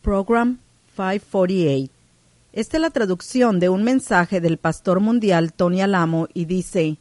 Program 548. Esta es la traducción de un mensaje del pastor mundial Tony Alamo y dice: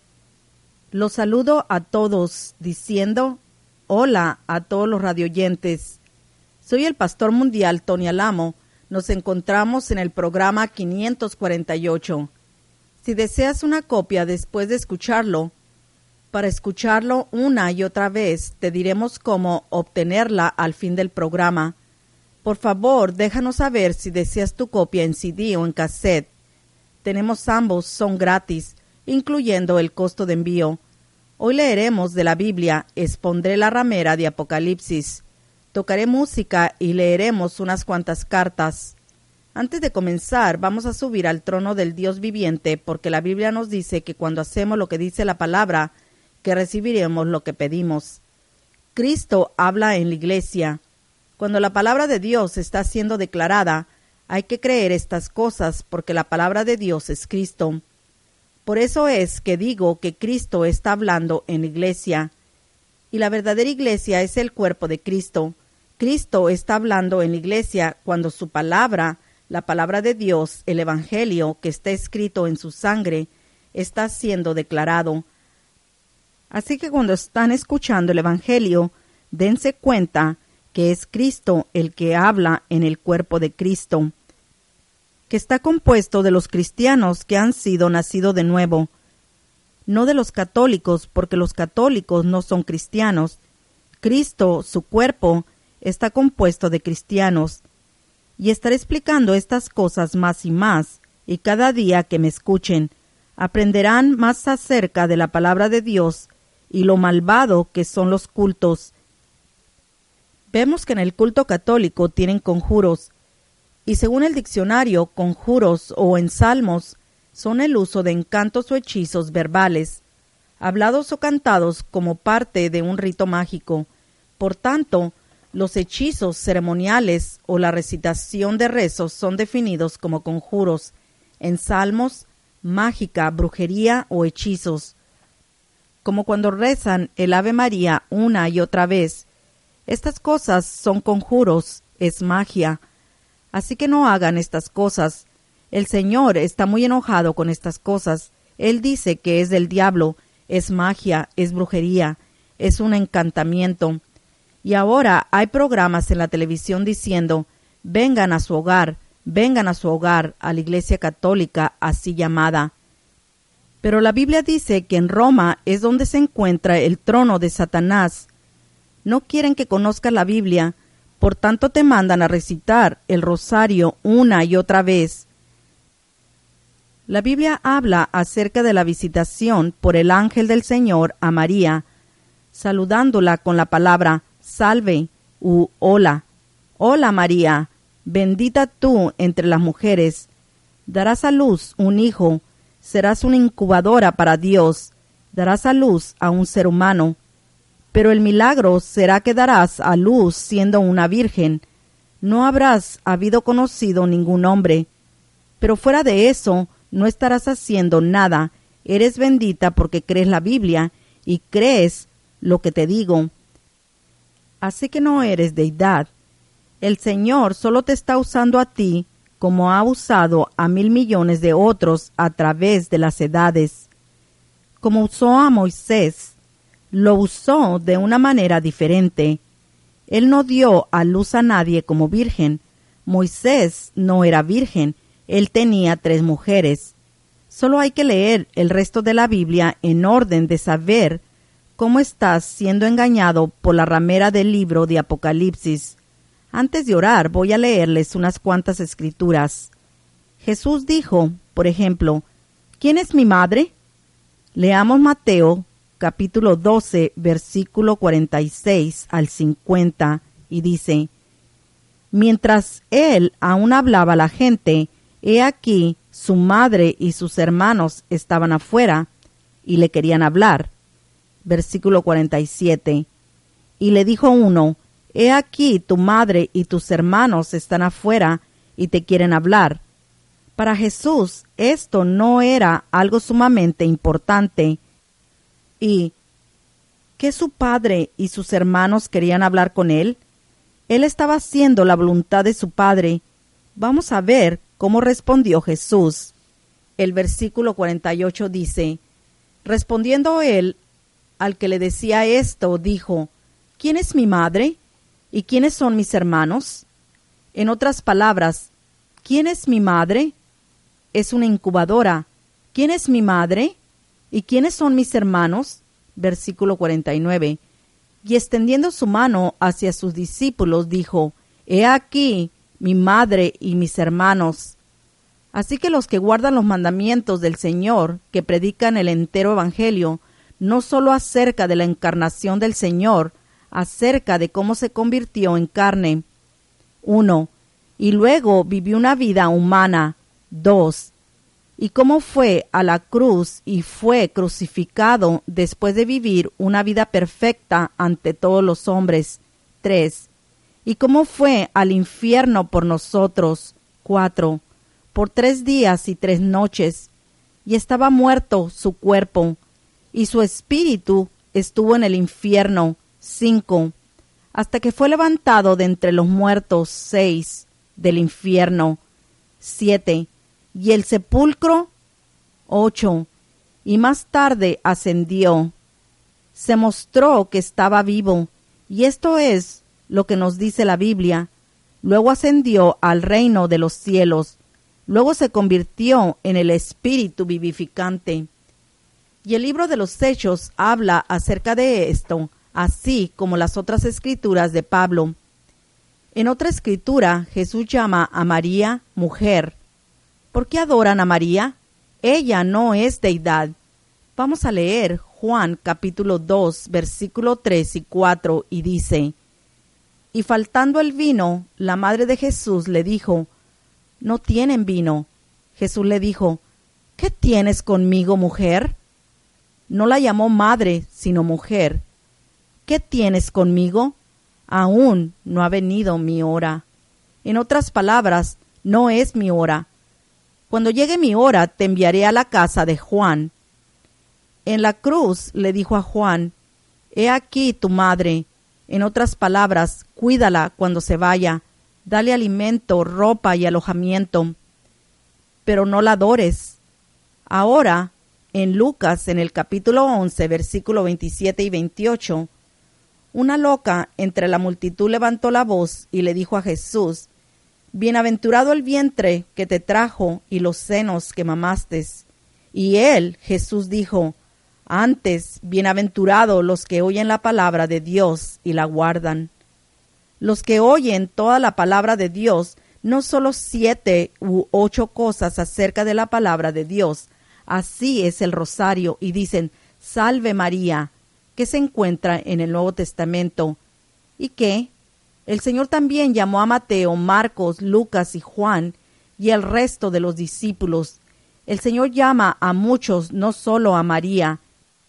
Los saludo a todos diciendo hola a todos los radioyentes. Soy el pastor mundial Tony Alamo. Nos encontramos en el programa 548. Si deseas una copia después de escucharlo, para escucharlo una y otra vez, te diremos cómo obtenerla al fin del programa. Por favor, déjanos saber si deseas tu copia en CD o en cassette. Tenemos ambos, son gratis, incluyendo el costo de envío. Hoy leeremos de la Biblia, expondré la ramera de Apocalipsis. Tocaré música y leeremos unas cuantas cartas. Antes de comenzar, vamos a subir al trono del Dios viviente, porque la Biblia nos dice que cuando hacemos lo que dice la palabra, que recibiremos lo que pedimos. Cristo habla en la iglesia. Cuando la palabra de Dios está siendo declarada, hay que creer estas cosas, porque la palabra de Dios es Cristo. Por eso es que digo que Cristo está hablando en la iglesia. Y la verdadera iglesia es el cuerpo de Cristo. Cristo está hablando en la iglesia cuando su palabra, la palabra de Dios, el Evangelio que está escrito en su sangre, está siendo declarado. Así que cuando están escuchando el Evangelio, dense cuenta que es Cristo el que habla en el cuerpo de Cristo, que está compuesto de los cristianos que han sido nacidos de nuevo, no de los católicos, porque los católicos no son cristianos. Cristo, su cuerpo, está compuesto de cristianos. Y estaré explicando estas cosas más y más, y cada día que me escuchen, aprenderán más acerca de la palabra de Dios y lo malvado que son los cultos. Vemos que en el culto católico tienen conjuros, y según el diccionario, conjuros o ensalmos son el uso de encantos o hechizos verbales, hablados o cantados como parte de un rito mágico. Por tanto, los hechizos ceremoniales o la recitación de rezos son definidos como conjuros, ensalmos, mágica, brujería o hechizos. Como cuando rezan el Ave María una y otra vez. Estas cosas son conjuros, es magia. Así que no hagan estas cosas. El Señor está muy enojado con estas cosas. Él dice que es del diablo, es magia, es brujería, es un encantamiento. Y ahora hay programas en la televisión diciendo, vengan a su hogar, a la iglesia católica así llamada. Pero la Biblia dice que en Roma es donde se encuentra el trono de Satanás. No quieren que conozcas la Biblia, por tanto te mandan a recitar el rosario una y otra vez. La Biblia habla acerca de la visitación por el ángel del Señor a María, saludándola con la palabra salve u hola. Hola María, bendita tú entre las mujeres. Darás a luz un hijo, serás una incubadora para Dios, darás a luz a un ser humano. Pero el milagro será que darás a luz siendo una virgen. No habrás habido conocido ningún hombre. Pero fuera de eso, no estarás haciendo nada. Eres bendita porque crees la Biblia y crees lo que te digo. Así que no eres deidad. El Señor solo te está usando a ti como ha usado a 1,000 millones de otros a través de las edades. Como usó a Moisés, lo usó de una manera diferente. Él no dio a luz a nadie como virgen. Moisés no era virgen, él tenía 3 mujeres. Solo hay que leer el resto de la Biblia en orden de saber cómo estás siendo engañado por la ramera del libro de Apocalipsis. Antes de orar voy a leerles unas cuantas escrituras. Jesús dijo, por ejemplo, ¿quién es mi madre? Leamos Mateo capítulo 12, versículo 46 al 50, y dice, mientras él aún hablaba a la gente, he aquí su madre y sus hermanos estaban afuera y le querían hablar. Versículo 47, y le dijo uno, he aquí tu madre y tus hermanos están afuera y te quieren hablar. Para Jesús esto no era algo sumamente importante. ¿Y qué su padre y sus hermanos querían hablar con él? Él estaba haciendo la voluntad de su Padre. Vamos a ver cómo respondió Jesús. El versículo 48 dice: respondiendo él al que le decía esto, dijo: ¿quién es mi madre? ¿Y quiénes son mis hermanos? En otras palabras, ¿quién es mi madre? Es una incubadora. ¿Quién es mi madre? ¿Y quiénes son mis hermanos? Versículo 49. Y extendiendo su mano hacia sus discípulos, dijo: He aquí mi madre y mis hermanos. Así que los que guardan los mandamientos del Señor, que predican el entero Evangelio, no sólo acerca de la encarnación del Señor, acerca de cómo se convirtió en carne. 1. Y luego vivió una vida humana. 2. Y cómo fue a la cruz y fue crucificado después de vivir una vida perfecta ante todos los hombres. 3. Y cómo fue al infierno por nosotros. 4. Por 3 días y 3 noches. Y estaba muerto su cuerpo, y su espíritu estuvo en el infierno. 5. Hasta que fue levantado de entre los muertos. 6. Del infierno. 7. Y el sepulcro. 8. Y más tarde ascendió. Se mostró que estaba vivo, y esto es lo que nos dice la Biblia. Luego ascendió al reino de los cielos. Luego se convirtió en el Espíritu vivificante. Y el libro de los Hechos habla acerca de esto, así como las otras escrituras de Pablo. En otra escritura, Jesús llama a María mujer. ¿Por qué adoran a María? Ella no es deidad. Vamos a leer Juan capítulo 2, versículo 3 y 4, y dice: Y faltando el vino, la madre de Jesús le dijo: No tienen vino. Jesús le dijo: ¿Qué tienes conmigo, mujer? No la llamó madre, sino mujer. ¿Qué tienes conmigo? Aún no ha venido mi hora. En otras palabras, no es mi hora. Cuando llegue mi hora, te enviaré a la casa de Juan. En la cruz le dijo a Juan: He aquí tu madre. En otras palabras, cuídala cuando se vaya. Dale alimento, ropa y alojamiento. Pero no la adores. Ahora, en Lucas, en el capítulo 11, versículo 27 y 28, una loca entre la multitud levantó la voz y le dijo a Jesús: Bienaventurado el vientre que te trajo y los senos que mamaste. Y él, Jesús, dijo: Antes, bienaventurados los que oyen la palabra de Dios y la guardan. Los que oyen toda la palabra de Dios, no solo 7 u 8 cosas acerca de la palabra de Dios. Así es el rosario, y dicen: Salve María, que se encuentra en el Nuevo Testamento. ¿Y qué? El Señor también llamó a Mateo, Marcos, Lucas y Juan, y el resto de los discípulos. El Señor llama a muchos, no solo a María.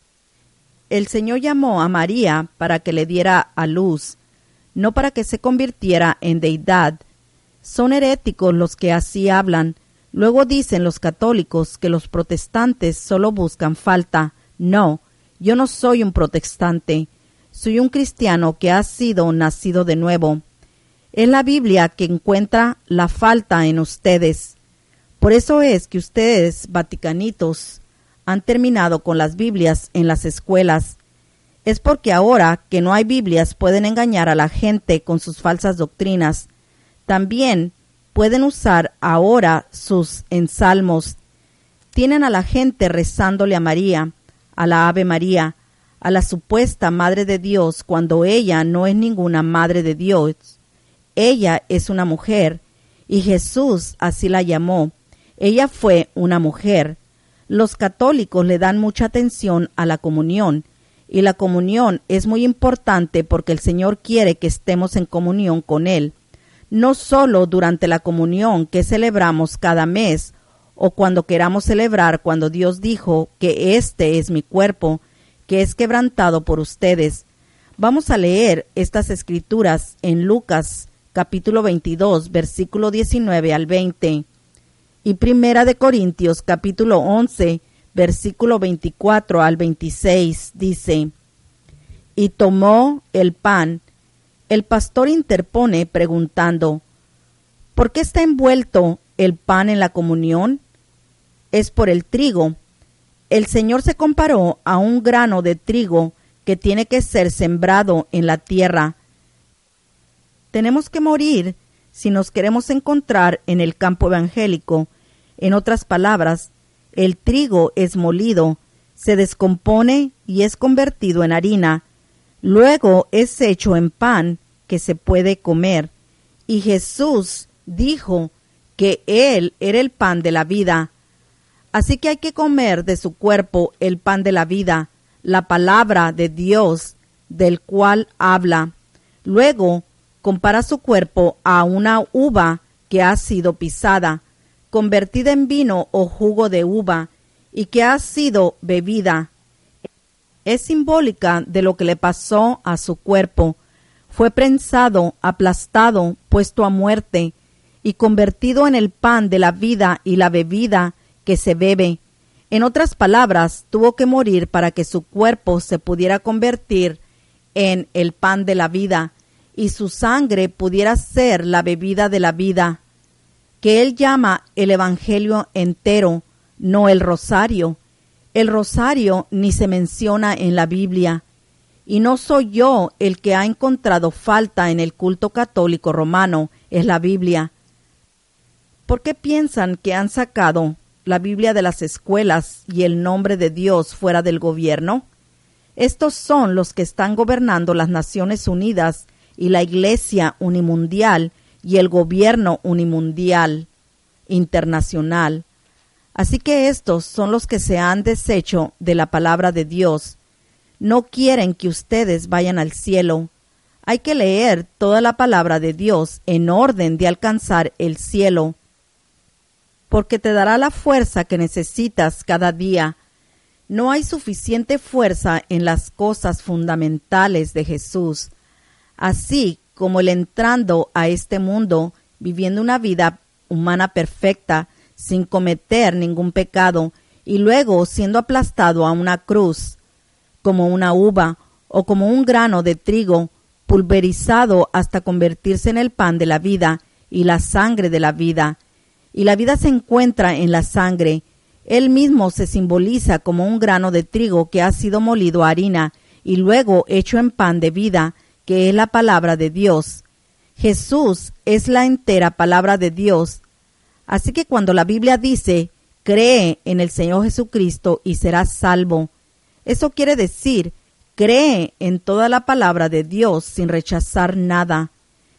El Señor llamó a María para que le diera a luz, no para que se convirtiera en deidad. Son heréticos los que así hablan. Luego dicen los católicos que los protestantes solo buscan falta. No, yo no soy un protestante. Soy un cristiano que ha sido nacido de nuevo. Es la Biblia que encuentra la falta en ustedes. Por eso es que ustedes, vaticanitos, han terminado con las Biblias en las escuelas. Es porque ahora que no hay Biblias pueden engañar a la gente con sus falsas doctrinas. También pueden usar ahora sus ensalmos. Tienen a la gente rezándole a María, a la Ave María, a la supuesta Madre de Dios, cuando ella no es ninguna Madre de Dios. Ella es una mujer, y Jesús así la llamó. Ella fue una mujer. Los católicos le dan mucha atención a la comunión, y la comunión es muy importante porque el Señor quiere que estemos en comunión con Él, no solo durante la comunión que celebramos cada mes, o cuando queramos celebrar cuando Dios dijo que este es mi cuerpo, que es quebrantado por ustedes. Vamos a leer estas escrituras en Lucas capítulo 22, versículo 19 al 20, y Primera de Corintios capítulo 11, versículo 24 al 26, dice: Y tomó el pan, El pastor interpone preguntando: ¿por qué está envuelto el pan en la comunión? Es por el trigo. El Señor se comparó a un grano de trigo que tiene que ser sembrado en la tierra. Tenemos que morir si nos queremos encontrar en el campo evangélico. En otras palabras, el trigo es molido, se descompone y es convertido en harina. Luego es hecho en pan que se puede comer. Y Jesús dijo que Él era el pan de la vida. Así que hay que comer de su cuerpo el pan de la vida, la palabra de Dios, del cual habla. Luego compara su cuerpo a una uva que ha sido pisada, convertida en vino o jugo de uva, y que ha sido bebida. Es simbólica de lo que le pasó a su cuerpo. Fue prensado, aplastado, puesto a muerte, y convertido en el pan de la vida y la bebida que se bebe. En otras palabras, tuvo que morir para que su cuerpo se pudiera convertir en el pan de la vida y su sangre pudiera ser la bebida de la vida, que él llama el Evangelio entero, no el rosario. El rosario ni se menciona en la Biblia. Y no soy yo el que ha encontrado falta en el culto católico romano, es la Biblia. ¿Por qué piensan que han sacado la Biblia de las escuelas y el nombre de Dios fuera del gobierno? Estos son los que están gobernando las Naciones Unidas y la Iglesia unimundial y el gobierno unimundial internacional. Así que estos son los que se han deshecho de la palabra de Dios. No quieren que ustedes vayan al cielo. Hay que leer toda la palabra de Dios en orden de alcanzar el cielo, porque te dará la fuerza que necesitas cada día. No hay suficiente fuerza en las cosas fundamentales de Jesús. Así como él entrando a este mundo, viviendo una vida humana perfecta, sin cometer ningún pecado, y luego siendo aplastado a una cruz, como una uva o como un grano de trigo, pulverizado hasta convertirse en el pan de la vida y la sangre de la vida. Y la vida se encuentra en la sangre. Él mismo se simboliza como un grano de trigo que ha sido molido a harina y luego hecho en pan de vida, que es la palabra de Dios. Jesús es la entera palabra de Dios. Así que cuando la Biblia dice, cree en el Señor Jesucristo y serás salvo, eso quiere decir, cree en toda la palabra de Dios sin rechazar nada.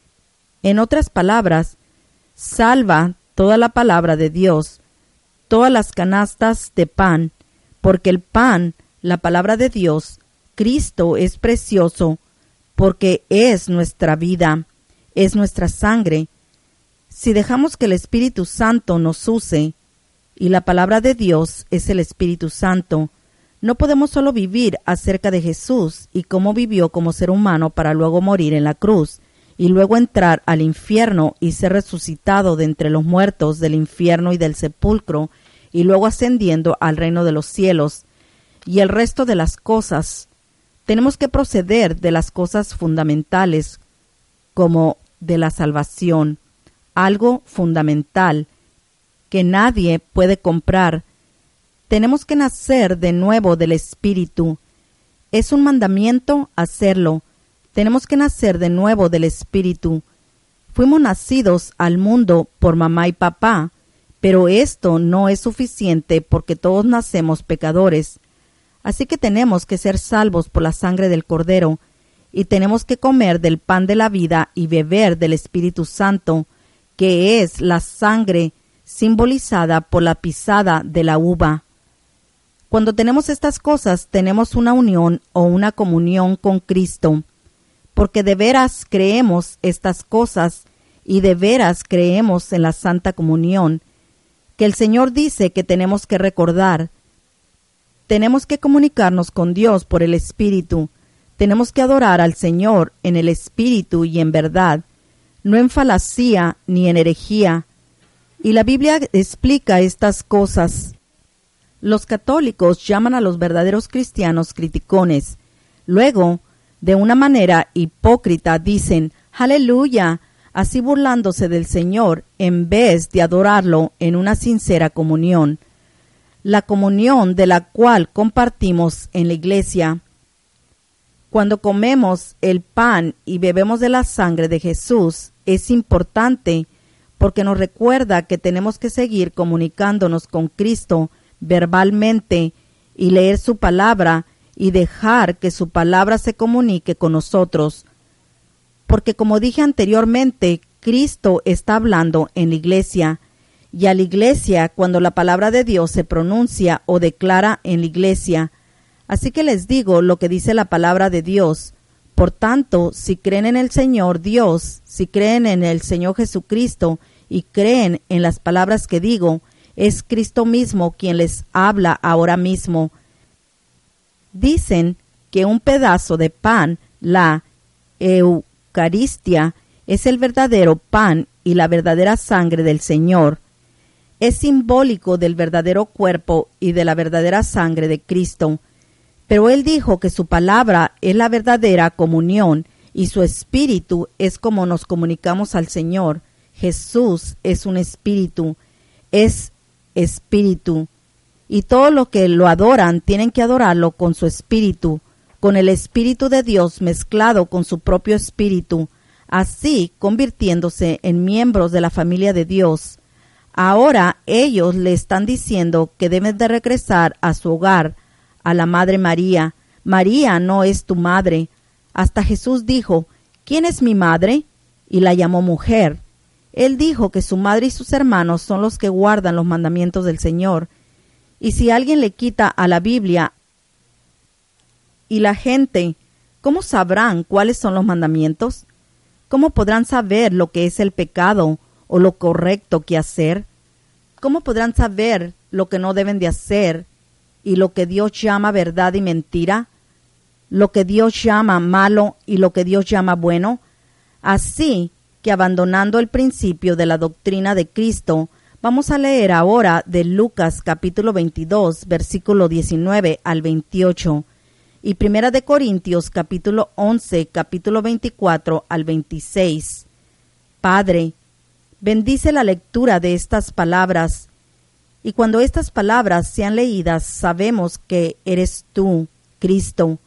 En otras palabras, salva toda la palabra de Dios, todas las canastas de pan, porque el pan, la palabra de Dios, Cristo es precioso, porque es nuestra vida, es nuestra sangre. Si dejamos que el Espíritu Santo nos use, y la palabra de Dios es el Espíritu Santo, no podemos solo vivir acerca de Jesús y cómo vivió como ser humano para luego morir en la cruz, y luego entrar al infierno y ser resucitado de entre los muertos del infierno y del sepulcro, y luego ascendiendo al reino de los cielos, y el resto de las cosas. Tenemos que proceder de las cosas fundamentales, como de la salvación, algo fundamental que nadie puede comprar. Tenemos que nacer de nuevo del Espíritu. Es un mandamiento hacerlo. Tenemos que nacer de nuevo del Espíritu. Fuimos nacidos al mundo por mamá y papá, pero esto no es suficiente porque todos nacemos pecadores. Así que tenemos que ser salvos por la sangre del Cordero, y tenemos que comer del pan de la vida y beber del Espíritu Santo, que es la sangre simbolizada por la pisada de la uva. Cuando tenemos estas cosas, tenemos una unión o una comunión con Cristo, porque de veras creemos estas cosas y de veras creemos en la Santa Comunión, que el Señor dice que tenemos que recordar. Tenemos que comunicarnos con Dios por el Espíritu. Tenemos que adorar al Señor en el Espíritu y en verdad, no en falacía ni en herejía. Y la Biblia explica estas cosas. Los católicos llaman a los verdaderos cristianos criticones. Luego, De una manera hipócrita dicen aleluya, así burlándose del Señor en vez de adorarlo en una sincera comunión, la comunión de la cual compartimos en la iglesia. Cuando comemos el pan y bebemos de la sangre de Jesús, es importante porque nos recuerda que tenemos que seguir comunicándonos con Cristo verbalmente y leer su palabra y dejar que su palabra se comunique con nosotros. Porque como dije anteriormente, Cristo está hablando en la iglesia, y a la iglesia cuando la palabra de Dios se pronuncia o declara en la iglesia. Así que les digo lo que dice la palabra de Dios. Por tanto, si creen en el Señor Dios, si creen en el Señor Jesucristo y creen en las palabras que digo, es Cristo mismo quien les habla ahora mismo. Dicen que un pedazo de pan, la Eucaristía, es el verdadero pan y la verdadera sangre del Señor. Es simbólico del verdadero cuerpo y de la verdadera sangre de Cristo. Pero Él dijo que su palabra es la verdadera comunión y su espíritu es como nos comunicamos al Señor. Jesús es un espíritu, es espíritu. Y todos los que lo adoran tienen que adorarlo con su espíritu, con el espíritu de Dios mezclado con su propio espíritu, así convirtiéndose en miembros de la familia de Dios. Ahora ellos le están diciendo que deben de regresar a su hogar, a la Madre María. María no es tu madre. Hasta Jesús dijo, ¿quién es mi madre? Y la llamó mujer. Él dijo que su madre y sus hermanos son los que guardan los mandamientos del Señor. Y si alguien le quita a la Biblia y la gente, ¿cómo sabrán cuáles son los mandamientos? ¿Cómo podrán saber lo que es el pecado o lo correcto que hacer? ¿Cómo podrán saber lo que no deben de hacer y lo que Dios llama verdad y mentira? ¿Lo que Dios llama malo y lo que Dios llama bueno? Así que abandonando el principio de la doctrina de Cristo, vamos a leer ahora de Lucas capítulo 22, versículo 19 al 28, y Primera de Corintios capítulo 11, capítulo 24 al 26. Padre, bendice la lectura de estas palabras, y cuando estas palabras sean leídas, sabemos que eres tú, Cristo.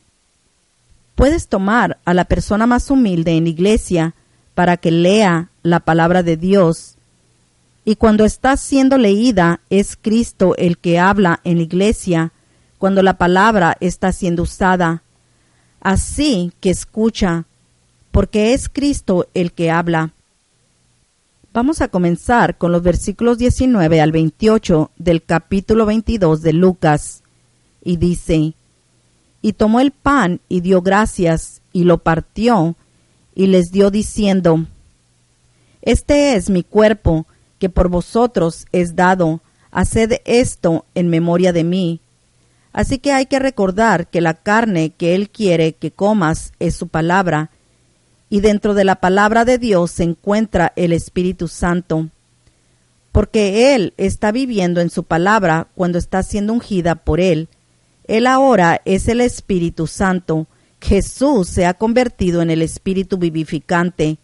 Puedes tomar a la persona más humilde en la iglesia para que lea la palabra de Dios. Y cuando está siendo leída, es Cristo el que habla en la iglesia, cuando la palabra está siendo usada. Así que escucha, porque es Cristo el que habla. Vamos a comenzar con los versículos 19 al 28 del capítulo 22 de Lucas. Y dice, y tomó el pan y dio gracias, y lo partió, y les dio diciendo, este es mi cuerpo, que por vosotros es dado, haced esto en memoria de mí. Así que hay que recordar que la carne que Él quiere que comas es su palabra, y dentro de la palabra de Dios se encuentra el Espíritu Santo, porque Él está viviendo en su palabra cuando está siendo ungida por Él. Él ahora es el Espíritu Santo. Jesús se ha convertido en el Espíritu vivificante.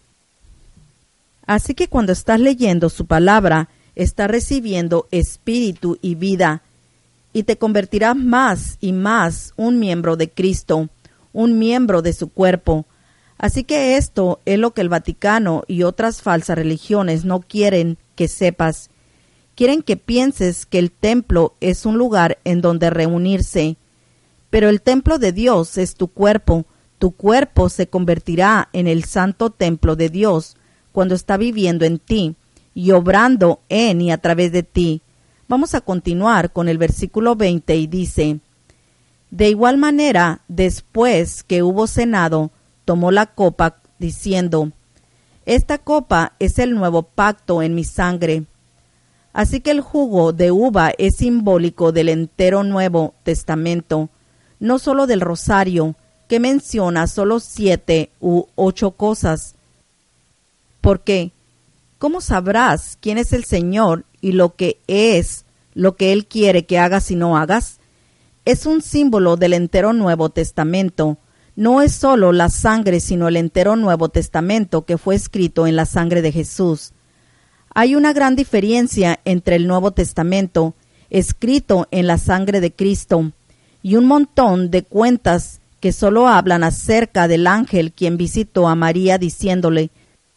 Así que cuando estás leyendo su palabra, estás recibiendo espíritu y vida, y te convertirás más y más un miembro de Cristo, un miembro de su cuerpo. Así que esto es lo que el Vaticano y otras falsas religiones no quieren que sepas. Quieren que pienses que el templo es un lugar en donde reunirse. Pero el templo de Dios es tu cuerpo. Tu cuerpo se convertirá en el santo templo de Dios cuando está viviendo en ti y obrando en y a través de ti. Vamos a continuar con el versículo 20 y dice, de igual manera, después que hubo cenado, tomó la copa diciendo, esta copa es el nuevo pacto en mi sangre. Así que el jugo de uva es simbólico del entero Nuevo Testamento, no solo del rosario, que menciona solo 7 u 8 cosas. Porque, ¿cómo sabrás quién es el Señor y lo que es lo que Él quiere que hagas y no hagas? Es un símbolo del entero Nuevo Testamento. no es solo la sangre, sino el entero Nuevo Testamento que fue escrito en la sangre de Jesús. Hay una gran diferencia entre el Nuevo Testamento, escrito en la sangre de Cristo, y un montón de cuentas que solo hablan acerca del ángel quien visitó a María diciéndole: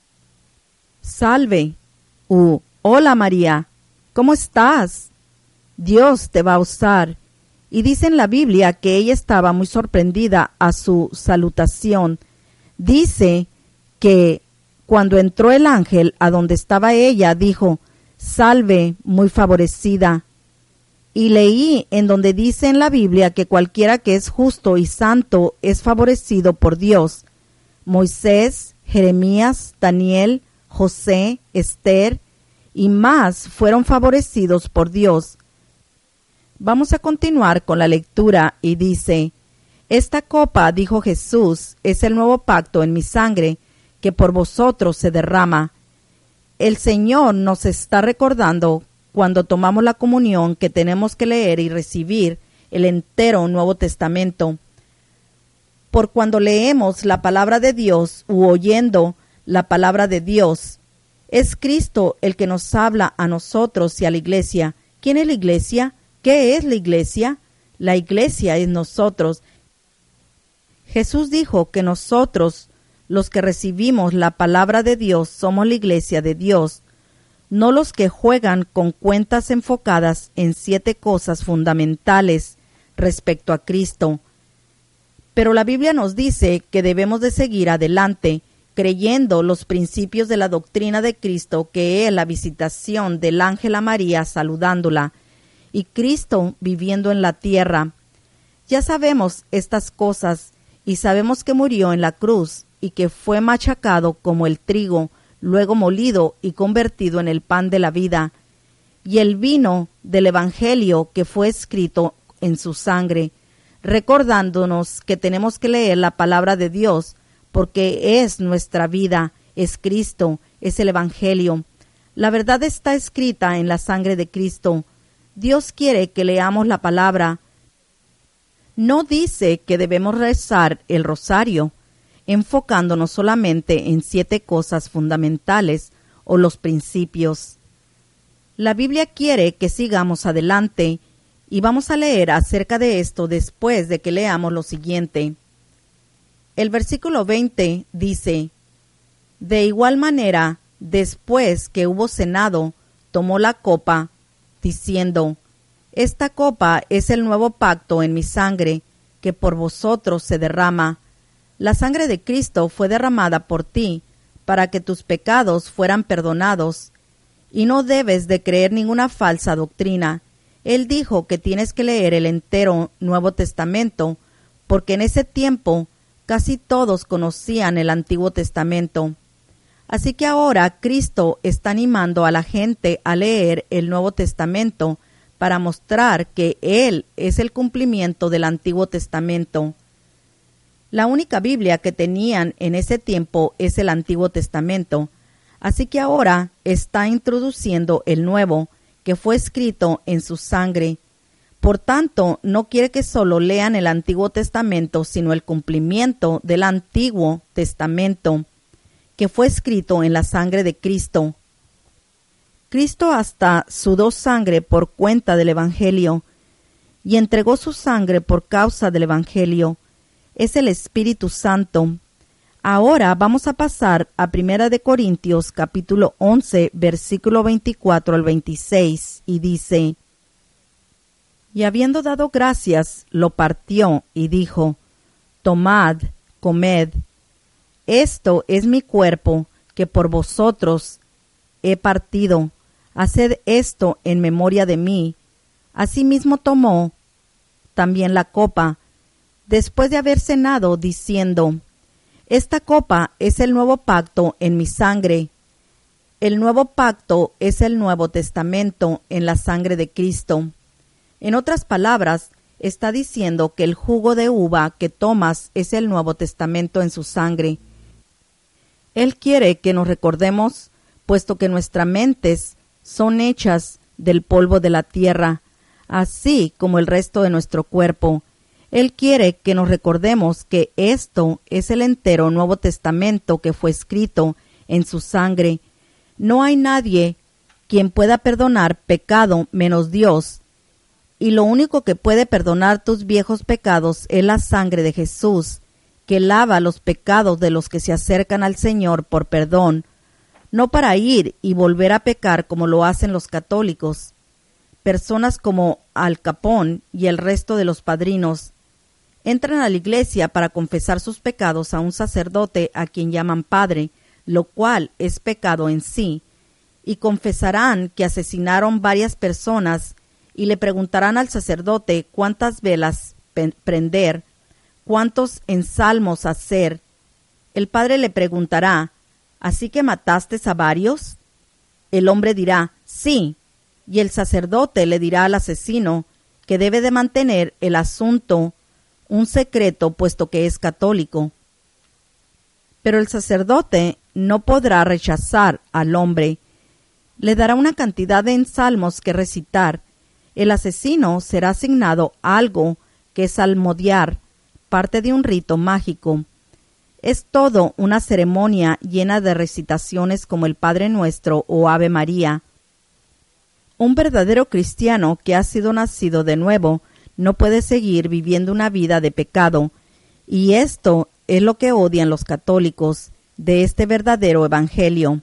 «Salve», «Hola María, ¿cómo estás? Dios te va a usar». Y dice en la Biblia que ella estaba muy sorprendida a su salutación. Dice que cuando entró el ángel a donde estaba ella, dijo: «Salve, muy favorecida». Y leí en donde dice en la Biblia que cualquiera que es justo y santo es favorecido por Dios. Moisés, Jeremías, Daniel, José, Esther y más fueron favorecidos por Dios. Vamos a continuar con la lectura y dice: «Esta copa, dijo Jesús, es el nuevo pacto en mi sangre, que por vosotros se derrama». El Señor nos está recordando cuando tomamos la comunión que tenemos que leer y recibir el entero Nuevo Testamento. Por cuando leemos la palabra de Dios u oyendo la palabra de Dios, es Cristo el que nos habla a nosotros y a la iglesia. ¿Quién es la iglesia? ¿Qué es la iglesia? La iglesia es nosotros. Jesús dijo que nosotros, los que recibimos la palabra de Dios, somos la iglesia de Dios, no los que juegan con cuentas enfocadas en 7 cosas fundamentales respecto a Cristo. Pero la Biblia nos dice que debemos de seguir adelante, creyendo los principios de la doctrina de Cristo, que es la visitación del ángel a María saludándola, y Cristo viviendo en la tierra. Ya sabemos estas cosas, y sabemos que murió en la cruz, y que fue machacado como el trigo, luego molido y convertido en el pan de la vida, y el vino del Evangelio que fue escrito en su sangre, recordándonos que tenemos que leer la palabra de Dios, porque es nuestra vida, es Cristo, es el Evangelio. La verdad está escrita en la sangre de Cristo. Dios quiere que leamos la palabra. No dice que debemos rezar el rosario, enfocándonos solamente en 7 cosas fundamentales o los principios. La Biblia quiere que sigamos adelante y vamos a leer acerca de esto después de que leamos lo siguiente. El versículo 20 dice: «De igual manera, después que hubo cenado, tomó la copa, diciendo: Esta copa es el nuevo pacto en mi sangre, que por vosotros se derrama. La sangre de Cristo fue derramada por ti, para que tus pecados fueran perdonados. Y no debes de creer ninguna falsa doctrina». Él dijo que tienes que leer el entero Nuevo Testamento, porque en ese tiempo casi todos conocían el Antiguo Testamento. Así que ahora Cristo está animando a la gente a leer el Nuevo Testamento para mostrar que Él es el cumplimiento del Antiguo Testamento. La única Biblia que tenían en ese tiempo es el Antiguo Testamento, así que ahora está introduciendo el Nuevo, que fue escrito en su sangre. Por tanto, no quiere que solo lean el Antiguo Testamento, sino el cumplimiento del Antiguo Testamento, que fue escrito en la sangre de Cristo. Cristo hasta sudó sangre por cuenta del Evangelio, y entregó su sangre por causa del Evangelio. Es el Espíritu Santo. Ahora vamos a pasar a 1 de Corintios capítulo 11, versículo 24 al 26, y dice: «Y habiendo dado gracias, lo partió y dijo: Tomad, comed, esto es mi cuerpo, que por vosotros he partido. Haced esto en memoria de mí». Asimismo tomó también la copa, después de haber cenado, diciendo: «Esta copa es el nuevo pacto en mi sangre». El nuevo pacto es el Nuevo Testamento en la sangre de Cristo. En otras palabras, está diciendo que el jugo de uva que tomas es el Nuevo Testamento en su sangre. Él quiere que nos recordemos, puesto que nuestras mentes son hechas del polvo de la tierra, así como el resto de nuestro cuerpo. Él quiere que nos recordemos que esto es el entero Nuevo Testamento que fue escrito en su sangre. No hay nadie quien pueda perdonar pecado menos Dios, y lo único que puede perdonar tus viejos pecados es la sangre de Jesús, que lava los pecados de los que se acercan al Señor por perdón, no para ir y volver a pecar como lo hacen los católicos. Personas como Al Capone y el resto de los padrinos entran a la iglesia para confesar sus pecados a un sacerdote a quien llaman padre, lo cual es pecado en sí, y confesarán que asesinaron varias personas y le preguntarán al sacerdote cuántas velas prender, cuántos ensalmos hacer. El padre le preguntará, ¿así que mataste a varios? El hombre dirá, sí, y el sacerdote le dirá al asesino que debe de mantener el asunto un secreto puesto que es católico. Pero el sacerdote no podrá rechazar al hombre. Le dará una cantidad de ensalmos que recitar. El asesino será asignado algo que es salmodiar, parte de un rito mágico. Es todo una ceremonia llena de recitaciones como el Padre Nuestro o Ave María. Un verdadero cristiano que ha sido nacido de nuevo no puede seguir viviendo una vida de pecado, y esto es lo que odian los católicos de este verdadero evangelio.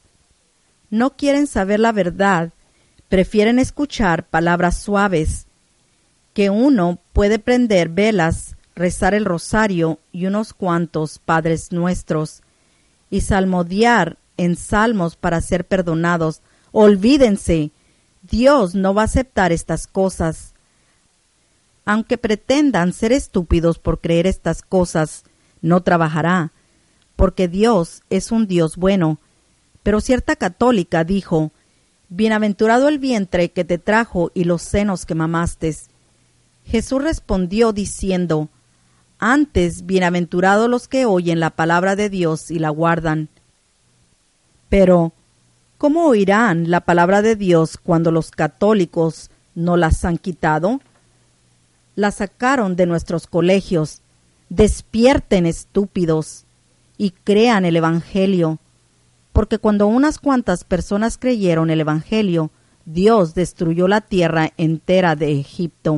No quieren saber la verdad, prefieren escuchar palabras suaves, que uno puede prender velas, rezar el rosario y unos cuantos Padres Nuestros, y salmodiar en salmos para ser perdonados. Olvídense, Dios no va a aceptar estas cosas. Aunque pretendan ser estúpidos por creer estas cosas, no trabajará, porque Dios es un Dios bueno. Pero cierta católica dijo, «Bienaventurado el vientre que te trajo y los senos que mamaste». Jesús respondió diciendo, «Antes, bienaventurados los que oyen la palabra de Dios y la guardan». Pero, ¿cómo oirán la palabra de Dios cuando los católicos no las han quitado? La sacaron de nuestros colegios. Despierten, estúpidos, y crean el Evangelio, porque cuando unas cuantas personas creyeron el Evangelio, Dios destruyó la tierra entera de Egipto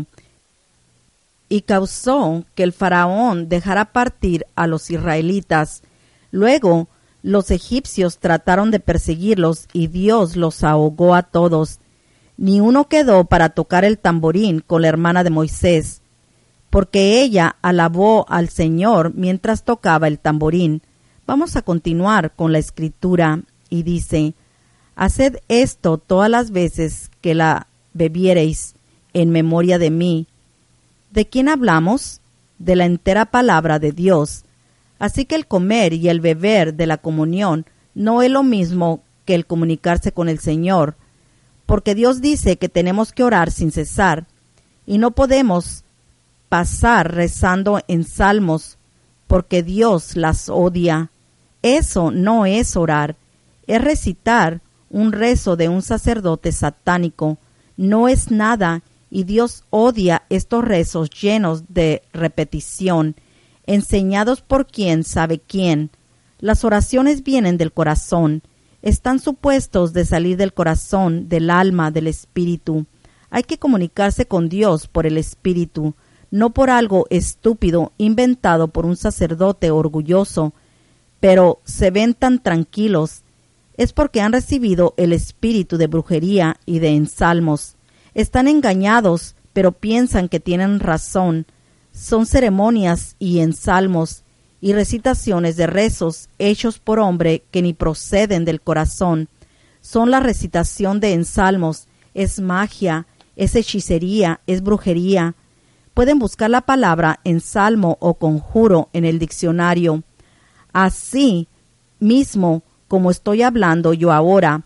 y causó que el faraón dejara partir a los israelitas. Luego, los egipcios trataron de perseguirlos y Dios los ahogó a todos. Ni uno quedó para tocar el tamborín con la hermana de Moisés, porque ella alabó al Señor mientras tocaba el tamborín. Vamos a continuar con la escritura y dice, «Haced esto todas las veces que la bebiereis en memoria de mí». ¿De quién hablamos? De la entera palabra de Dios. Así que el comer y el beber de la comunión no es lo mismo que el comunicarse con el Señor, porque Dios dice que tenemos que orar sin cesar, y no podemos pasar rezando en salmos, porque Dios las odia. Eso no es orar, es recitar un rezo de un sacerdote satánico. No es nada, y Dios odia estos rezos llenos de repetición, enseñados por quién sabe quién. Las oraciones vienen del corazón, están supuestos de salir del corazón, del alma, del espíritu. Hay que comunicarse con Dios por el espíritu, no por algo estúpido inventado por un sacerdote orgulloso. Pero se ven tan tranquilos. Es porque han recibido el espíritu de brujería y de ensalmos. Están engañados, pero piensan que tienen razón. Son ceremonias y ensalmos y recitaciones de rezos hechos por hombre que ni proceden del corazón. Son la recitación de ensalmos, es magia, es hechicería, es brujería. Pueden buscar la palabra ensalmo o conjuro en el diccionario. Así mismo como estoy hablando yo ahora.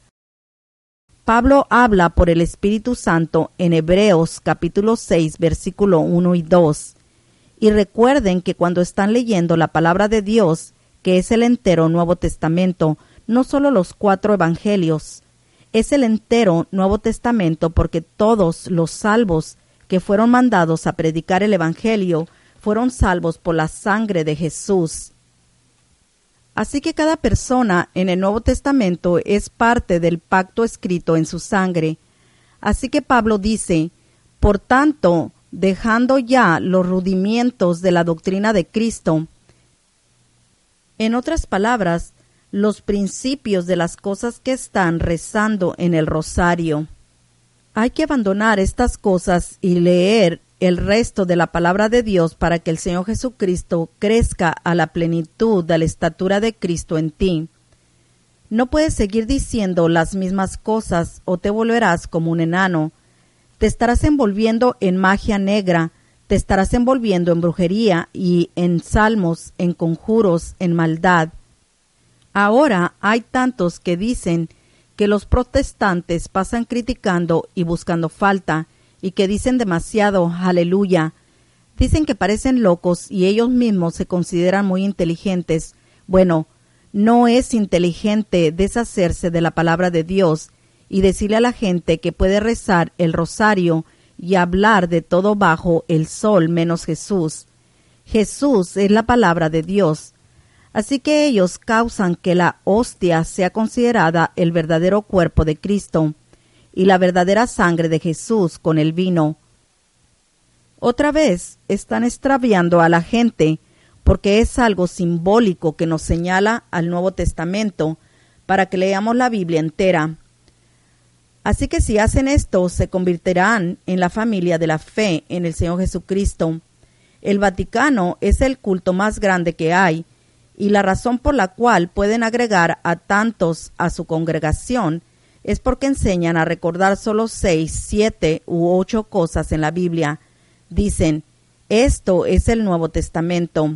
Pablo habla por el Espíritu Santo en Hebreos capítulo 6, versículo 1 y 2. Y recuerden que cuando están leyendo la palabra de Dios, que es el entero Nuevo Testamento, no solo los 4 evangelios, es el entero Nuevo Testamento porque todos los salvos que fueron mandados a predicar el Evangelio fueron salvos por la sangre de Jesús. Así que cada persona en el Nuevo Testamento es parte del pacto escrito en su sangre. Así que Pablo dice, por tanto, dejando ya los rudimientos de la doctrina de Cristo, en otras palabras, los principios de las cosas que están rezando en el rosario. Hay que abandonar estas cosas y leer el resto de la palabra de Dios para que el Señor Jesucristo crezca a la plenitud de la estatura de Cristo en ti. No puedes seguir diciendo las mismas cosas o te volverás como un enano. Te estarás envolviendo en magia negra, te estarás envolviendo en brujería y en salmos, en conjuros, en maldad. Ahora hay tantos que dicen que los protestantes pasan criticando y buscando falta, y que dicen demasiado aleluya. Dicen que parecen locos y ellos mismos se consideran muy inteligentes. Bueno, no es inteligente deshacerse de la palabra de Dios y decirle a la gente que puede rezar el rosario y hablar de todo bajo el sol menos Jesús. Jesús es la palabra de Dios. Así que ellos causan que la hostia sea considerada el verdadero cuerpo de Cristo y la verdadera sangre de Jesús con el vino. Otra vez están extraviando a la gente porque es algo simbólico que nos señala al Nuevo Testamento para que leamos la Biblia entera. Así que si hacen esto, se convertirán en la familia de la fe en el Señor Jesucristo. El Vaticano es el culto más grande que hay, y la razón por la cual pueden agregar a tantos a su congregación es porque enseñan a recordar solo 6, 7 u 8 cosas en la Biblia. Dicen, esto es el Nuevo Testamento.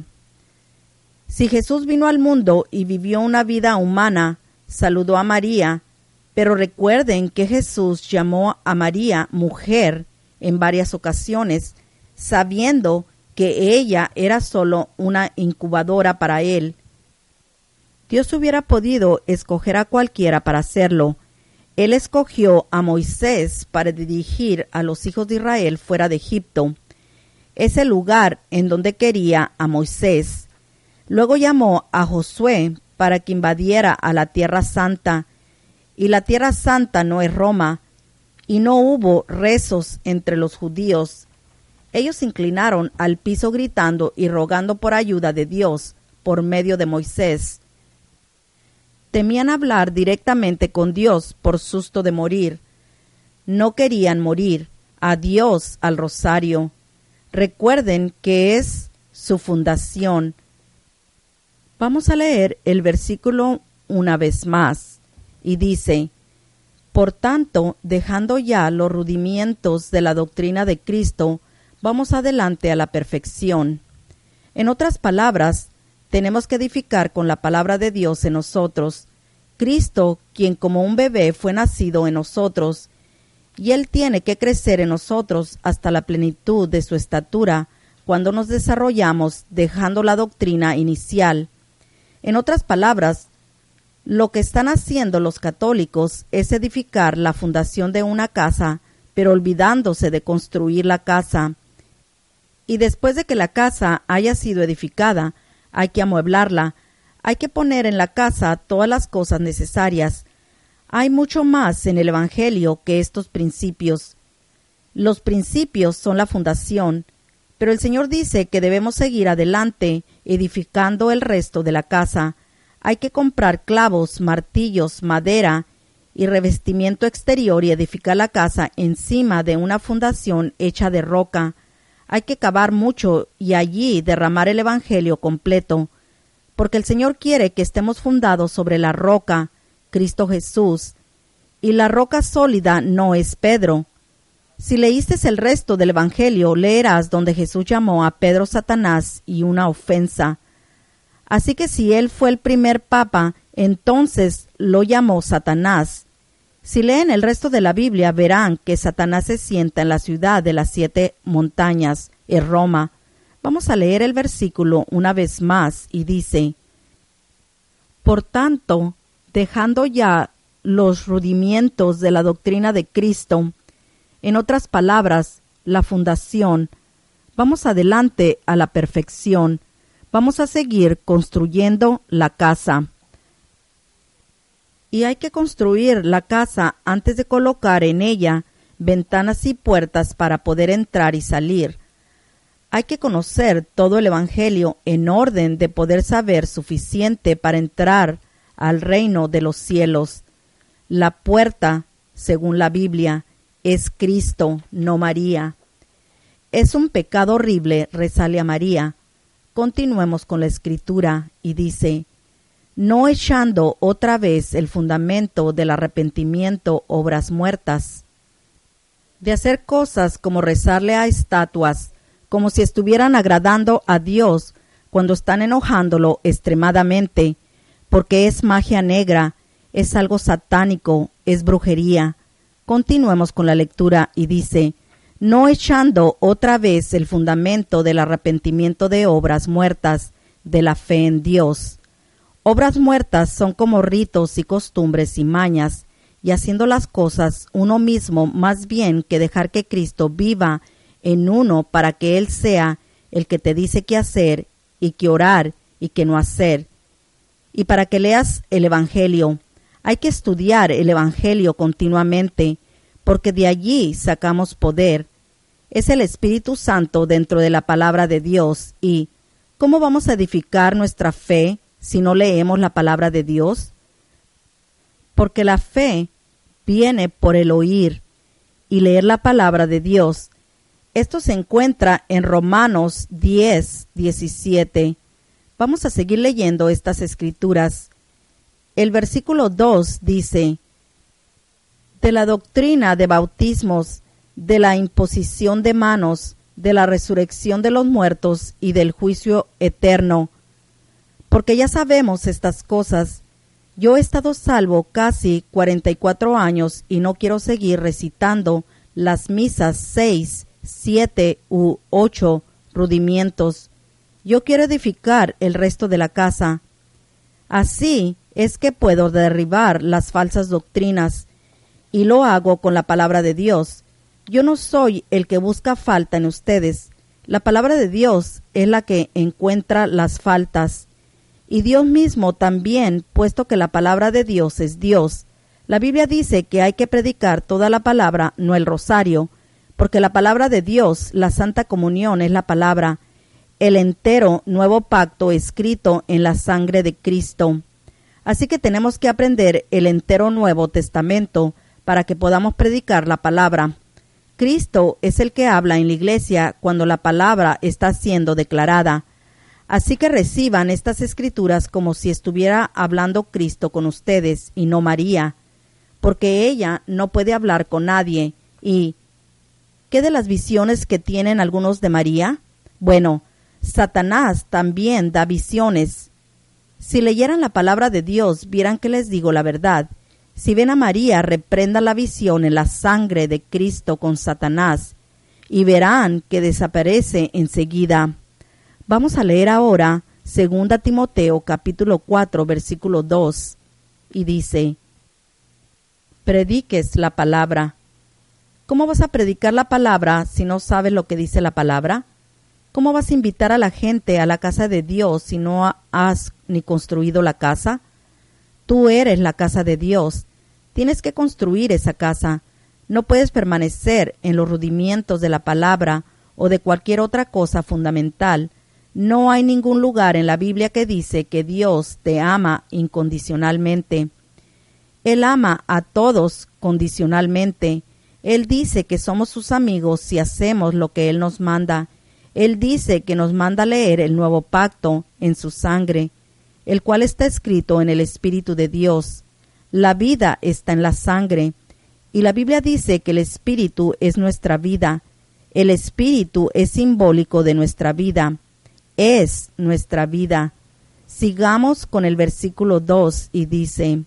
Si Jesús vino al mundo y vivió una vida humana, saludó a María, pero recuerden que Jesús llamó a María mujer en varias ocasiones, sabiendo que ella era solo una incubadora para él. Dios hubiera podido escoger a cualquiera para hacerlo. Él escogió a Moisés para dirigir a los hijos de Israel fuera de Egipto. Es el lugar en donde quería a Moisés. Luego llamó a Josué para que invadiera a la Tierra Santa. Y la Tierra Santa no es Roma. Y no hubo rezos entre los judíos. Ellos se inclinaron al piso gritando y rogando por ayuda de Dios por medio de Moisés. Temían hablar directamente con Dios por susto de morir. No querían morir. Adiós al rosario. Recuerden que es su fundación. Vamos a leer el versículo una vez más. Y dice, por tanto, dejando ya los rudimientos de la doctrina de Cristo, vamos adelante a la perfección. En otras palabras, tenemos que edificar con la palabra de Dios en nosotros. Cristo, quien como un bebé fue nacido en nosotros, y Él tiene que crecer en nosotros hasta la plenitud de su estatura cuando nos desarrollamos dejando la doctrina inicial. En otras palabras, lo que están haciendo los católicos es edificar la fundación de una casa, pero olvidándose de construir la casa. Y después de que la casa haya sido edificada, hay que amueblarla, hay que poner en la casa todas las cosas necesarias. Hay mucho más en el Evangelio que estos principios. Los principios son la fundación, pero el Señor dice que debemos seguir adelante edificando el resto de la casa. Hay que comprar clavos, martillos, madera y revestimiento exterior y edificar la casa encima de una fundación hecha de roca. Hay que cavar mucho y allí derramar el Evangelio completo, porque el Señor quiere que estemos fundados sobre la roca, Cristo Jesús, y la roca sólida no es Pedro. Si leíste el resto del Evangelio, leerás donde Jesús llamó a Pedro Satanás y una ofensa. Así que si él fue el primer papa, entonces lo llamó Satanás. Si leen el resto de la Biblia, verán que Satanás se sienta en la ciudad de las 7 montañas, en Roma. Vamos a leer el versículo una vez más y dice, por tanto, dejando ya los rudimientos de la doctrina de Cristo, en otras palabras, la fundación. Vamos adelante a la perfección. Vamos a seguir construyendo la casa. Y hay que construir la casa antes de colocar en ella ventanas y puertas para poder entrar y salir. Hay que conocer todo el Evangelio en orden de poder saber suficiente para entrar al reino de los cielos. La puerta, según la Biblia, es Cristo, no María. Es un pecado horrible rezarle a María. Continuemos con la escritura y dice: no echando otra vez el fundamento del arrepentimiento, obras muertas. De hacer cosas como rezarle a estatuas, como si estuvieran agradando a Dios cuando están enojándolo extremadamente, porque es magia negra, es algo satánico, es brujería. Continuemos con la lectura y dice: no echando otra vez el fundamento del arrepentimiento de obras muertas, de la fe en Dios. Obras muertas son como ritos y costumbres y mañas, y haciendo las cosas uno mismo más bien que dejar que Cristo viva en uno para que Él sea el que te dice qué hacer y qué orar y qué no hacer. Y para que leas el Evangelio, hay que estudiar el Evangelio continuamente, porque de allí sacamos poder. Es el Espíritu Santo dentro de la palabra de Dios. ¿Y cómo vamos a edificar nuestra fe si no leemos la palabra de Dios? Porque la fe viene por el oír y leer la palabra de Dios. Esto se encuentra en Romanos 10:17. Vamos a seguir leyendo estas escrituras. El versículo 2 dice: de la doctrina de bautismos, de la imposición de manos, de la resurrección de los muertos y del juicio eterno. Porque ya sabemos estas cosas. Yo he estado salvo casi 44 años y no quiero seguir recitando las misas 6, 7 u 8 rudimientos. Yo quiero edificar el resto de la casa. Así es que puedo derribar las falsas doctrinas, y lo hago con la palabra de Dios. Yo no soy el que busca falta en ustedes. La palabra de Dios es la que encuentra las faltas. Y Dios mismo también, puesto que la palabra de Dios es Dios. La Biblia dice que hay que predicar toda la palabra, no el rosario, porque la palabra de Dios, la Santa Comunión, es la palabra, el entero nuevo pacto escrito en la sangre de Cristo. Así que tenemos que aprender el entero Nuevo Testamento para que podamos predicar la palabra. Cristo es el que habla en la iglesia cuando la palabra está siendo declarada. Así que reciban estas escrituras como si estuviera hablando Cristo con ustedes y no María, porque ella no puede hablar con nadie. ¿Y qué de las visiones que tienen algunos de María? Bueno, Satanás también da visiones. Si leyeran la palabra de Dios, vieran que les digo la verdad. Si ven a María, reprendan la visión en la sangre de Cristo con Satanás, y verán que desaparece enseguida. Vamos a leer ahora 2 Timoteo capítulo 4 versículo 2 y dice: prediques la palabra. ¿Cómo vas a predicar la palabra si no sabes lo que dice la palabra? ¿Cómo vas a invitar a la gente a la casa de Dios si no has ni construido la casa? Tú eres la casa de Dios. Tienes que construir esa casa. No puedes permanecer en los rudimientos de la palabra o de cualquier otra cosa fundamental. No hay ningún lugar en la Biblia que dice que Dios te ama incondicionalmente. Él ama a todos condicionalmente. Él dice que somos sus amigos si hacemos lo que Él nos manda. Él dice que nos manda leer el nuevo pacto en su sangre, el cual está escrito en el Espíritu de Dios. La vida está en la sangre, y la Biblia dice que el Espíritu es nuestra vida. El Espíritu es simbólico de nuestra vida. Es nuestra vida. Sigamos con el versículo 2 y dice: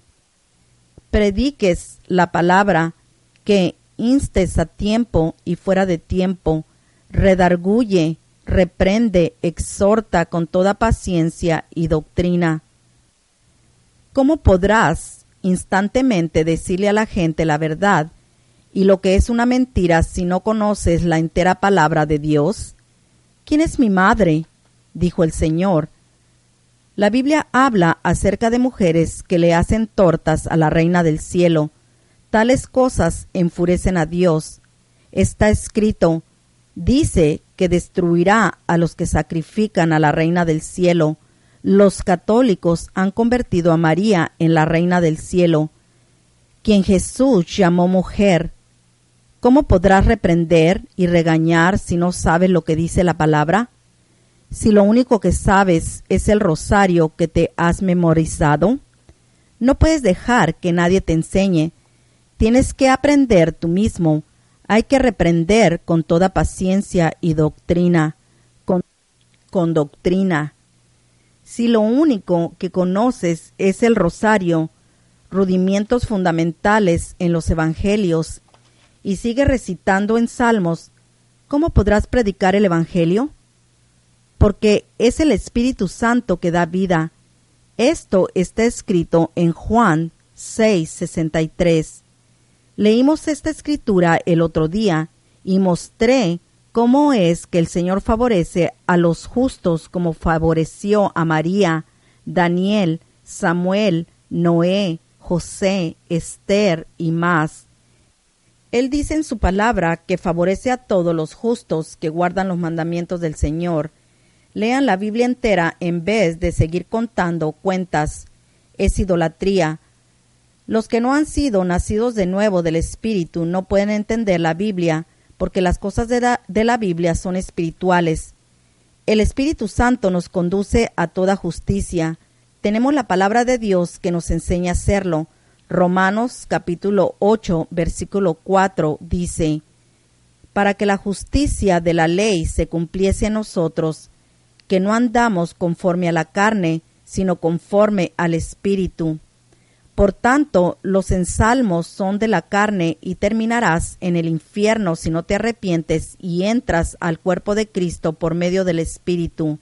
prediques la palabra, que instes a tiempo y fuera de tiempo, redarguye, reprende, exhorta con toda paciencia y doctrina. ¿Cómo podrás instantemente decirle a la gente la verdad y lo que es una mentira si no conoces la entera palabra de Dios? ¿Quién es mi madre?, dijo el Señor. La Biblia habla acerca de mujeres que le hacen tortas a la Reina del Cielo. Tales cosas enfurecen a Dios. Está escrito: dice que destruirá a los que sacrifican a la Reina del Cielo. Los católicos han convertido a María en la Reina del Cielo, quien Jesús llamó mujer. ¿Cómo podrás reprender y regañar si no sabes lo que dice la palabra? Si lo único que sabes es el rosario que te has memorizado, no puedes dejar que nadie te enseñe. Tienes que aprender tú mismo. Hay que reprender con toda paciencia y doctrina, con doctrina. Si lo único que conoces es el rosario, rudimientos fundamentales en los evangelios, y sigues recitando en salmos, ¿cómo podrás predicar el evangelio? Porque es el Espíritu Santo que da vida. Esto está escrito en Juan 6:63. Leímos esta escritura el otro día y mostré cómo es que el Señor favorece a los justos como favoreció a María, Daniel, Samuel, Noé, José, Esther y más. Él dice en su palabra que favorece a todos los justos que guardan los mandamientos del Señor. Lean la Biblia entera en vez de seguir contando cuentas. Es idolatría. Los que no han sido nacidos de nuevo del Espíritu no pueden entender la Biblia, porque las cosas de la Biblia son espirituales. El Espíritu Santo nos conduce a toda justicia. Tenemos la palabra de Dios que nos enseña a hacerlo. Romanos capítulo 8, versículo 4 dice: para que la justicia de la ley se cumpliese en nosotros, que no andamos conforme a la carne, sino conforme al Espíritu. Por tanto, los ensalmos son de la carne y terminarás en el infierno si no te arrepientes y entras al cuerpo de Cristo por medio del Espíritu.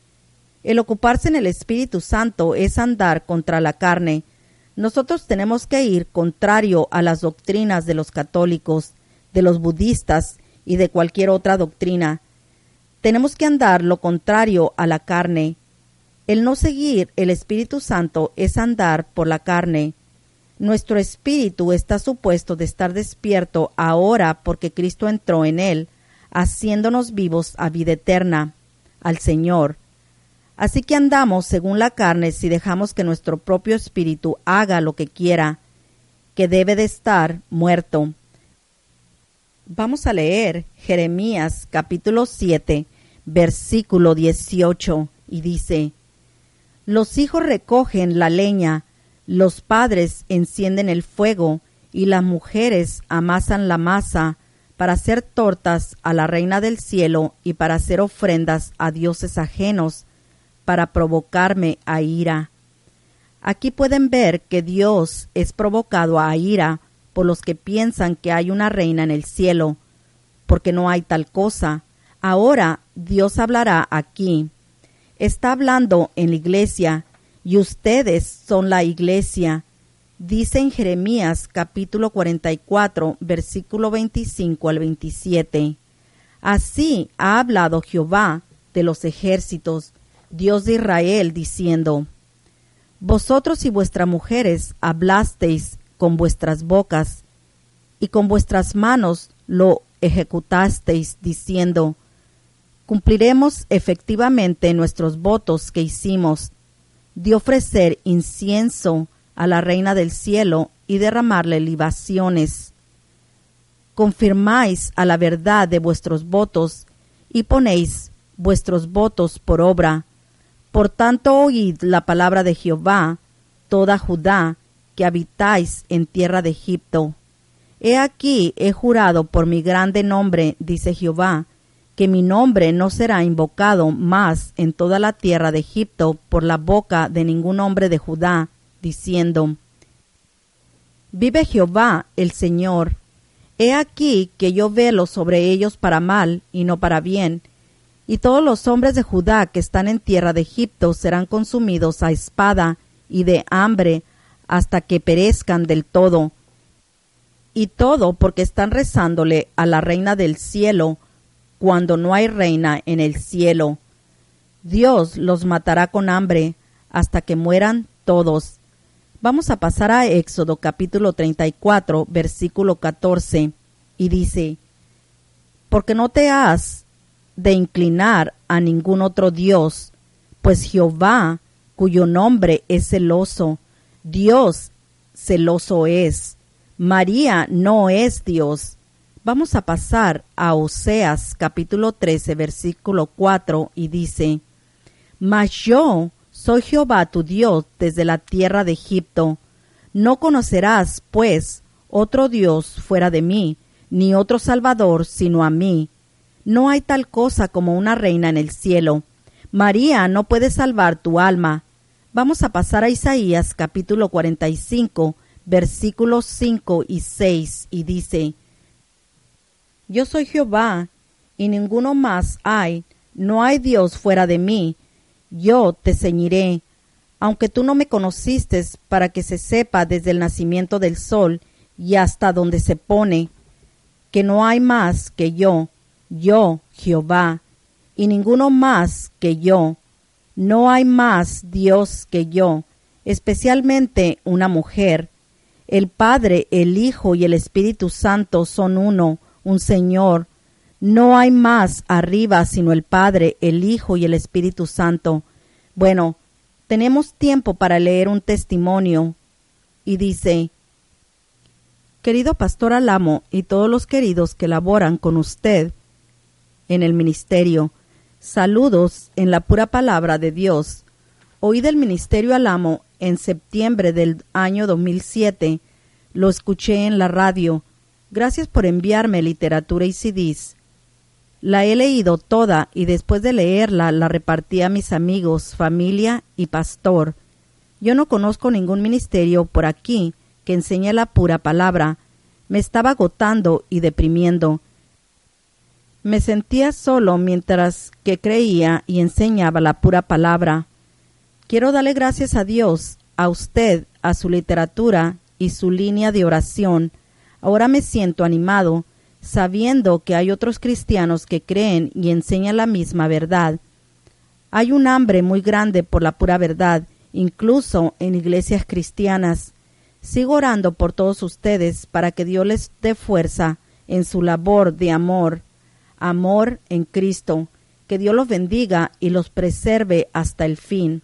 El ocuparse en el Espíritu Santo es andar contra la carne. Nosotros tenemos que ir contrario a las doctrinas de los católicos, de los budistas y de cualquier otra doctrina. Tenemos que andar lo contrario a la carne. El no seguir el Espíritu Santo es andar por la carne. Nuestro espíritu está supuesto de estar despierto ahora porque Cristo entró en él, haciéndonos vivos a vida eterna, al Señor. Así que andamos según la carne si dejamos que nuestro propio espíritu haga lo que quiera, que debe de estar muerto. Vamos a leer Jeremías capítulo 7, versículo 18, y dice: los hijos recogen la leña, los padres encienden el fuego, y las mujeres amasan la masa para hacer tortas a la Reina del Cielo y para hacer ofrendas a dioses ajenos, para provocarme a ira. Aquí pueden ver que Dios es provocado a ira por los que piensan que hay una reina en el cielo, porque no hay tal cosa. Ahora Dios hablará aquí. Está hablando en la iglesia, y ustedes son la iglesia. Dice en Jeremías capítulo 44, versículo 25 al 27. Así ha hablado Jehová de los ejércitos, Dios de Israel, diciendo: vosotros y vuestras mujeres hablasteis con vuestras bocas, y con vuestras manos lo ejecutasteis, diciendo: cumpliremos efectivamente nuestros votos que hicimos, de ofrecer incienso a la Reina del Cielo y derramarle libaciones. Confirmáis a la verdad de vuestros votos y ponéis vuestros votos por obra. Por tanto, oíd la palabra de Jehová, toda Judá, que habitáis en tierra de Egipto. He aquí he jurado por mi grande nombre, dice Jehová, que mi nombre no será invocado más en toda la tierra de Egipto por la boca de ningún hombre de Judá, diciendo: vive Jehová el Señor. He aquí que yo velo sobre ellos para mal y no para bien, y todos los hombres de Judá que están en tierra de Egipto serán consumidos a espada y de hambre hasta que perezcan del todo. Y todo porque están rezándole a la reina del cielo cuando no hay reina en el cielo. Dios los matará con hambre hasta que mueran todos. Vamos a pasar a Éxodo capítulo 34, versículo 14, y dice: Porque no te has de inclinar a ningún otro Dios, pues Jehová, cuyo nombre es celoso, Dios celoso es. María no es Dios. Vamos a pasar a Oseas capítulo 13, versículo 4, y dice: Mas yo soy Jehová tu Dios desde la tierra de Egipto. No conocerás, pues, otro Dios fuera de mí, ni otro Salvador sino a mí. No hay tal cosa como una reina en el cielo. María no puede salvar tu alma. Vamos a pasar a Isaías capítulo 45, versículos 5 y 6, y dice: Yo soy Jehová, y ninguno más hay, no hay Dios fuera de mí. Yo te ceñiré, aunque tú no me conociste, para que se sepa desde el nacimiento del sol y hasta donde se pone, que no hay más que yo Jehová, y ninguno más que yo. No hay más Dios que yo, especialmente una mujer. El Padre, el Hijo y el Espíritu Santo son uno, un Señor. No hay más arriba sino el Padre, el Hijo y el Espíritu Santo. Bueno, tenemos tiempo para leer un testimonio. Y dice: Querido Pastor Alamo y todos los queridos que laboran con usted en el ministerio, saludos en la pura palabra de Dios. Oí del Ministerio Alamo en septiembre del año 2007. Lo escuché en la radio. Gracias por enviarme literatura y CDs. La he leído toda y después de leerla la repartí a mis amigos, familia y pastor. Yo no conozco ningún ministerio por aquí que enseñe la pura palabra. Me estaba agotando y deprimiendo. Me sentía solo mientras que creía y enseñaba la pura palabra. Quiero darle gracias a Dios, a usted, a su literatura y su línea de oración. Ahora me siento animado, sabiendo que hay otros cristianos que creen y enseñan la misma verdad. Hay un hambre muy grande por la pura verdad, incluso en iglesias cristianas. Sigo orando por todos ustedes para que Dios les dé fuerza en su labor de amor en Cristo. Que Dios los bendiga y los preserve hasta el fin.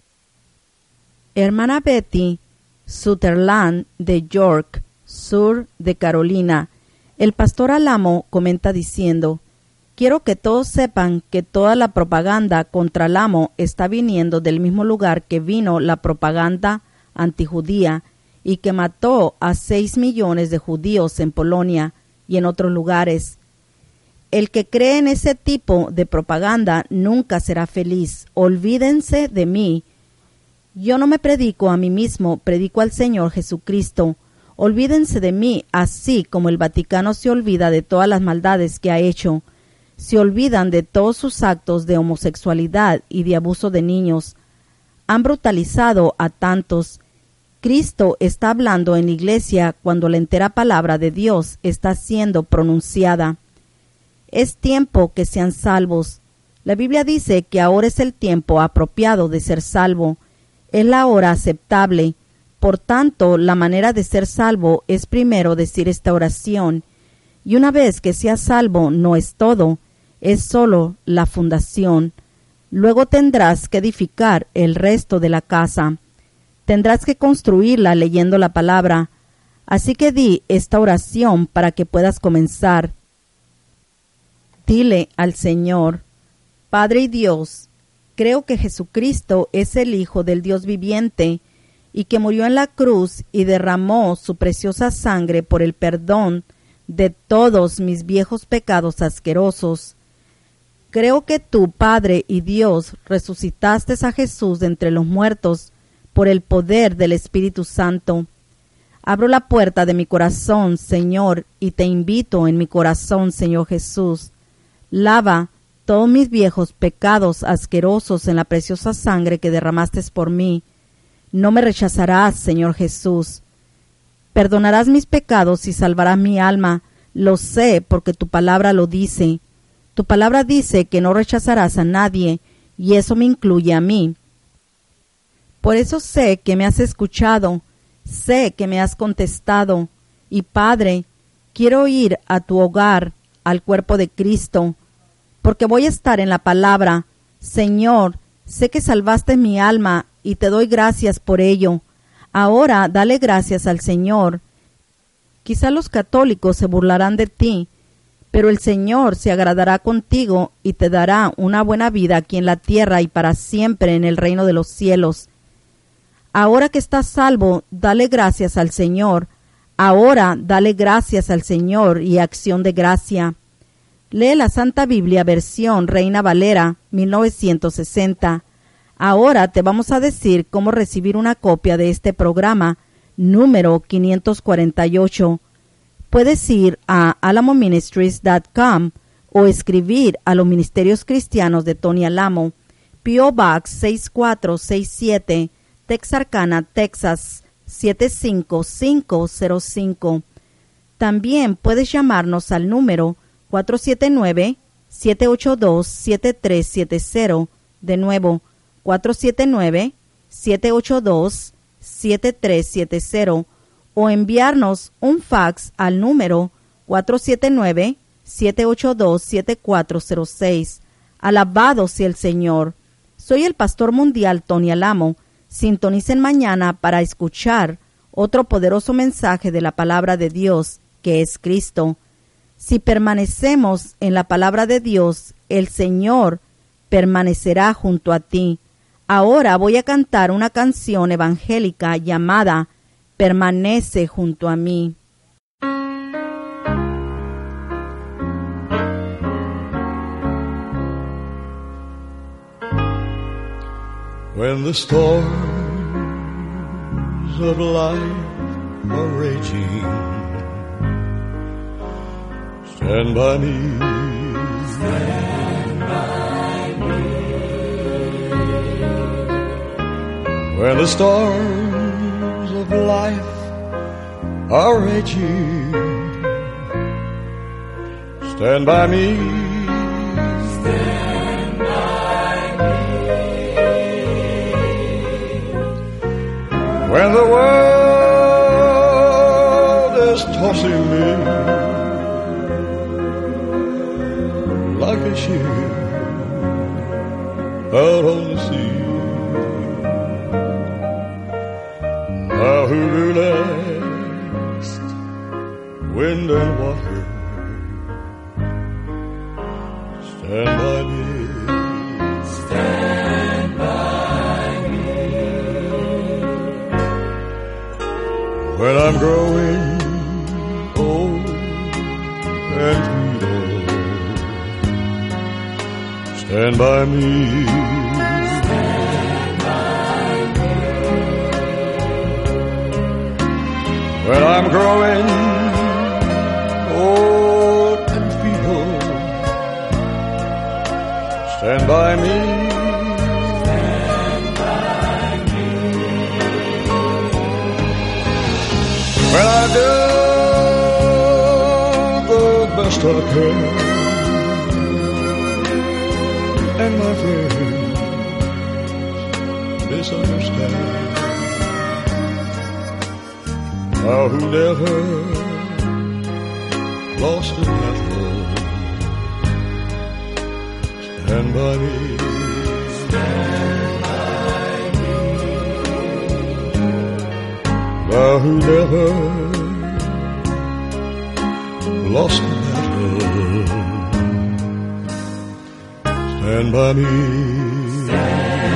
Hermana Betty Sutherland de York, sur de Carolina. El pastor Alamo comenta diciendo: Quiero que todos sepan que toda la propaganda contra Alamo está viniendo del mismo lugar que vino la propaganda antijudía y que mató a 6 millones de judíos en Polonia y en otros lugares. El que cree en ese tipo de propaganda nunca será feliz. Olvídense de mí. Yo no me predico a mí mismo, predico al Señor Jesucristo. Olvídense de mí, así como el Vaticano se olvida de todas las maldades que ha hecho. Se olvidan de todos sus actos de homosexualidad y de abuso de niños. Han brutalizado a tantos. Cristo está hablando en la iglesia cuando la entera palabra de Dios está siendo pronunciada. Es tiempo que sean salvos. La Biblia dice que ahora es el tiempo apropiado de ser salvo. Es la hora aceptable. Por tanto, la manera de ser salvo es primero decir esta oración. Y una vez que seas salvo, no es todo, es solo la fundación. Luego tendrás que edificar el resto de la casa. Tendrás que construirla leyendo la palabra. Así que di esta oración para que puedas comenzar. Dile al Señor: Padre y Dios, creo que Jesucristo es el Hijo del Dios viviente y que murió en la cruz y derramó su preciosa sangre por el perdón de todos mis viejos pecados asquerosos. Creo que tú, Padre y Dios, resucitaste a Jesús de entre los muertos por el poder del Espíritu Santo. Abro la puerta de mi corazón, Señor, y te invito en mi corazón, Señor Jesús. Lava todos mis viejos pecados asquerosos en la preciosa sangre que derramaste por mí. No me rechazarás, Señor Jesús. Perdonarás mis pecados y salvarás mi alma. Lo sé porque tu palabra lo dice. Tu palabra dice que no rechazarás a nadie, y eso me incluye a mí. Por eso sé que me has escuchado, sé que me has contestado, y Padre, quiero ir a tu hogar, al cuerpo de Cristo, porque voy a estar en la palabra. Señor, sé que salvaste mi alma, y te doy gracias por ello. Ahora dale gracias al Señor. Quizá los católicos se burlarán de ti, pero el Señor se agradará contigo y te dará una buena vida aquí en la tierra y para siempre en el reino de los cielos. Ahora que estás salvo, dale gracias al Señor. Ahora dale gracias al Señor y acción de gracia. Lee la Santa Biblia versión Reina Valera 1960. Ahora te vamos a decir cómo recibir una copia de este programa número 548. Puedes ir a alamoministries.com o escribir a los Ministerios Cristianos de Tony Alamo, P.O. Box 6467, Texarkana, Texas 75505. También puedes llamarnos al número 479-782-7370. De nuevo, 479-782-7370. O enviarnos un fax al número 479-782-7406. Alabado sea el Señor. Soy el Pastor Mundial Tony Alamo. Sintonicen mañana para escuchar otro poderoso mensaje de la palabra de Dios, que es Cristo. Si permanecemos en la palabra de Dios, el Señor permanecerá junto a ti. Ahora voy a cantar una canción evangélica llamada Permanece junto a mí. When the storms of life are raging, stand by me. Stand by me. When the storms of life are raging, stand by me. Stand by me. When the world is tossing me like a ship out on the sea, who relaxed wind and water, stand by me. Stand by me. When I'm growing old and feeble, stand by me. When I'm growing old and feeble, stand by me. Stand by me. When I do the best I can, and my friends misunderstand, who never lost a battle, stand by me. Stand by me. Who never lost a battle, stand by me. Stand